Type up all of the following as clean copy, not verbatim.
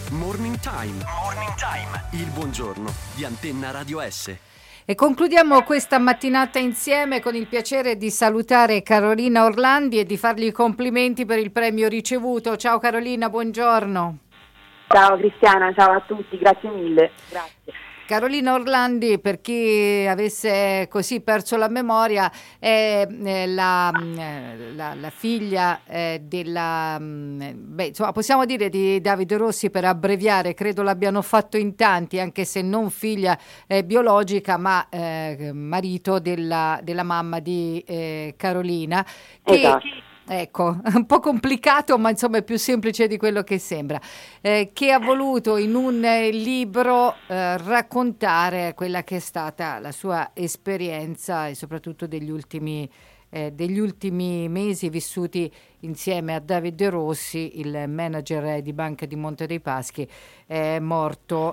Morning Time. Morning Time. Il buongiorno di Antenna Radio S. E concludiamo questa mattinata insieme con il piacere di salutare Carolina Orlandi e di fargli i complimenti per il premio ricevuto. Ciao Carolina, buongiorno. Ciao Cristiana, ciao a tutti, grazie mille. Grazie. Carolina Orlandi, per chi avesse così perso la memoria, è la figlia della, insomma, possiamo dire di Davide Rossi per abbreviare, credo l'abbiano fatto in tanti, anche se non figlia biologica, ma marito della mamma di Carolina, che esatto. Ecco, un po' complicato, ma insomma è più semplice di quello che sembra, che ha voluto in un libro raccontare quella che è stata la sua esperienza e soprattutto degli ultimi mesi vissuti insieme a Davide Rossi, il manager di Banca di Monte dei Paschi, morto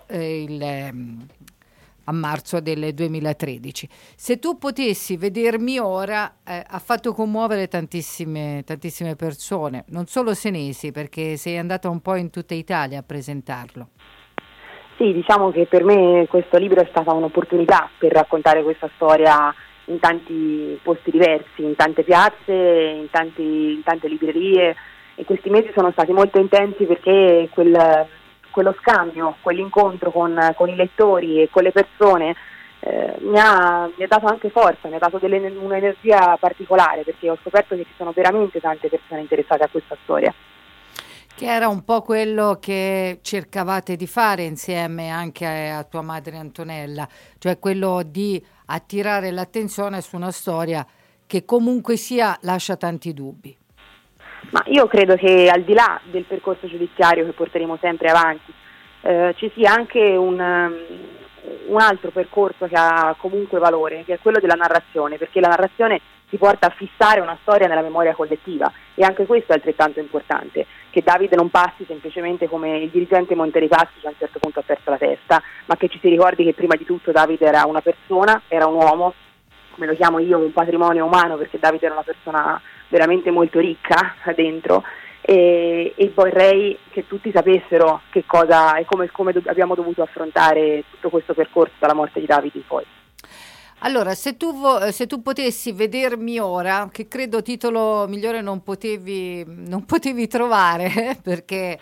a marzo del 2013. Se tu potessi vedermi ora, ha fatto commuovere tantissime persone, non solo senesi, perché sei andata un po' in tutta Italia a presentarlo. Sì, diciamo che per me questo libro è stata un'opportunità per raccontare questa storia in tanti posti diversi, in tante piazze, in tante librerie, e questi mesi sono stati molto intensi perché quello scambio, quell'incontro con i lettori e con le persone mi ha dato anche forza, mi ha dato un'energia particolare, perché ho scoperto che ci sono veramente tante persone interessate a questa storia. Che era un po' quello che cercavate di fare insieme anche a tua madre Antonella, cioè quello di attirare l'attenzione su una storia che comunque sia lascia tanti dubbi. Ma io credo che al di là del percorso giudiziario che porteremo sempre avanti, ci sia anche un altro percorso che ha comunque valore, che è quello della narrazione, perché la narrazione ti porta a fissare una storia nella memoria collettiva, e anche questo è altrettanto importante, che Davide non passi semplicemente come il dirigente Monte dei Paschi che a un certo punto ha perso la testa, ma che ci si ricordi che prima di tutto Davide era una persona, era un uomo, come lo chiamo io, un patrimonio umano, perché Davide era una persona veramente molto ricca dentro, e vorrei che tutti sapessero che cosa e come abbiamo dovuto affrontare tutto questo percorso dalla morte di Davide in poi. Allora, se tu potessi vedermi ora, che credo titolo migliore non potevi trovare, perché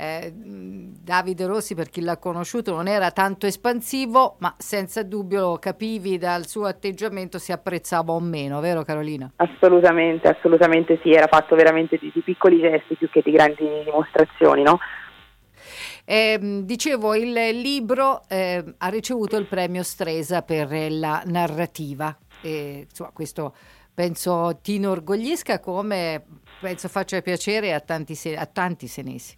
Davide Rossi, per chi l'ha conosciuto, non era tanto espansivo, ma senza dubbio capivi dal suo atteggiamento se apprezzava o meno, vero Carolina? Assolutamente sì, era fatto veramente di piccoli gesti più che di grandi dimostrazioni, no? Dicevo, il libro ha ricevuto il premio Stresa per la narrativa, insomma, questo penso ti inorgoglisca, come penso faccia piacere a tanti senesi.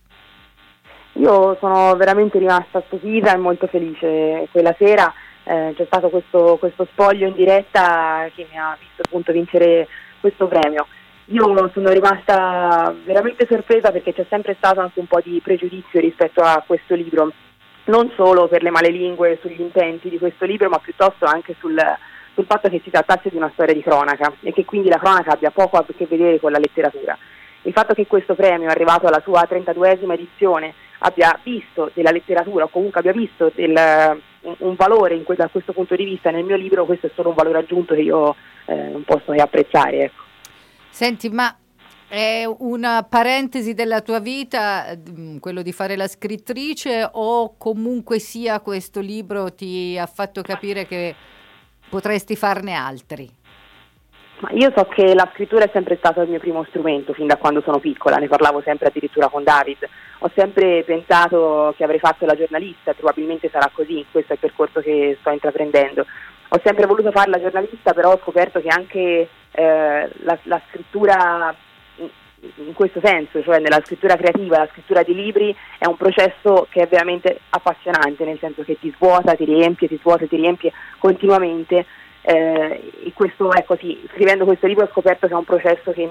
Io sono veramente rimasta stupita e molto felice. Quella sera c'è stato questo spoglio in diretta che mi ha visto appunto vincere questo premio. Io sono rimasta veramente sorpresa, perché c'è sempre stato anche un po' di pregiudizio rispetto a questo libro, non solo per le malelingue sugli intenti di questo libro, ma piuttosto anche sul fatto che si trattasse di una storia di cronaca e che quindi la cronaca abbia poco a che vedere con la letteratura. Il fatto che questo premio, arrivato alla sua 32esima edizione, abbia visto della letteratura, o comunque abbia visto un valore da questo punto di vista nel mio libro, questo è solo un valore aggiunto che io non posso che apprezzare, ecco. Senti, ma è una parentesi della tua vita quello di fare la scrittrice, o comunque sia questo libro ti ha fatto capire che potresti farne altri? Ma io so che la scrittura è sempre stato il mio primo strumento fin da quando sono piccola, ne parlavo sempre addirittura con David. Ho sempre pensato che avrei fatto la giornalista e probabilmente sarà così, questo è il percorso che sto intraprendendo. Ho sempre voluto fare la giornalista, però ho scoperto che anche la scrittura in questo senso, cioè nella scrittura creativa, la scrittura di libri, è un processo che è veramente appassionante, nel senso che ti svuota, ti riempie continuamente, e questo, ecco sì, scrivendo questo libro ho scoperto che è un processo che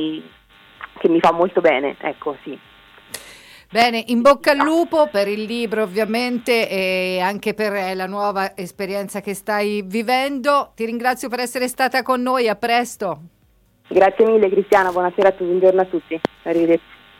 mi fa molto bene, ecco sì. Bene, in bocca al lupo per il libro ovviamente, e anche per la nuova esperienza che stai vivendo. Ti ringrazio per essere stata con noi, a presto. Grazie mille Cristiana, buonasera a tutti, buongiorno a tutti, arrivederci.